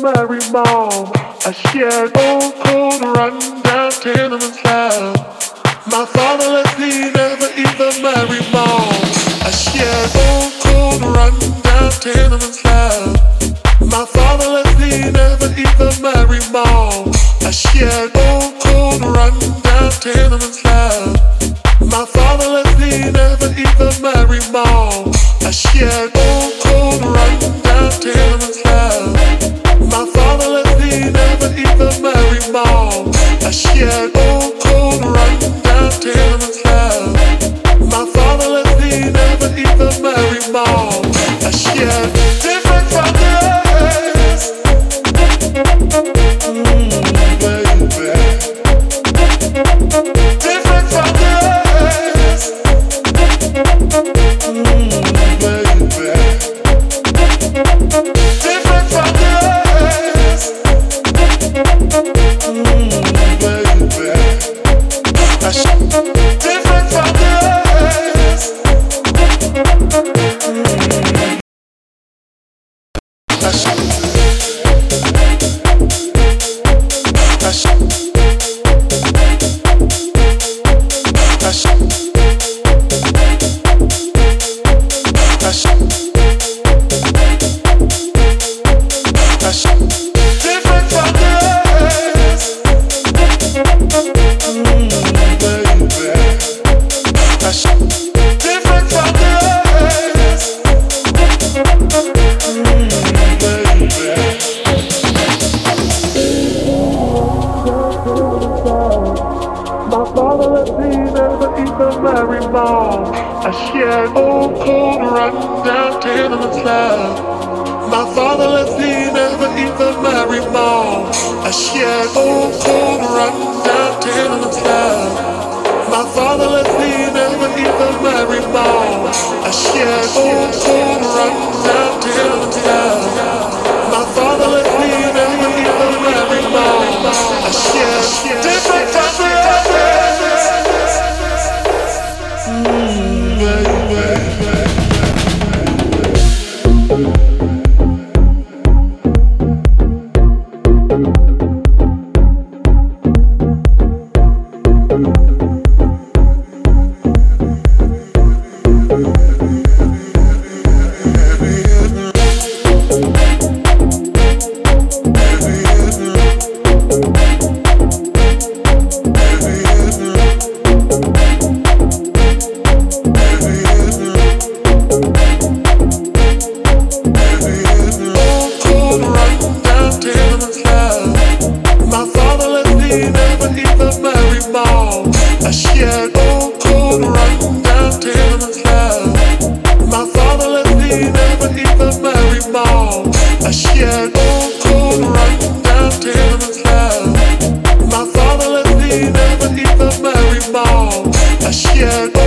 Mary Mall. I shared old cold run down tenement slab. My father left me never eat the Mary Mall. I shared old cold run down tenement slab. My father left me never eat the Mary Mall. I shared old cold run down tenement slab. My father left me never eat the Mary Mall. I shared old cold run down tenement slab. My father left me never eat the Mary Mall. I shared old cold run down tenement slab. My father left me never eat the Mary Mall. I shared different from the others. Baby. Different from the others. Baby. Different from the others. Baby. I different from the others. I shared old cold run down tenement slab. My father left me never eat the Mary Mall. I shared old cold run down tenement slab. My father left me never eat the Mary Mall. I shared old cold run down tenement slab. My father left me never eat the Mary Mall. I shared different from the others. I shared old cold run down tenement slab. My father left me never eat the Mary Mall. I shared old cold run down tenement slab. My father left me never eat the Mary Mall. I shared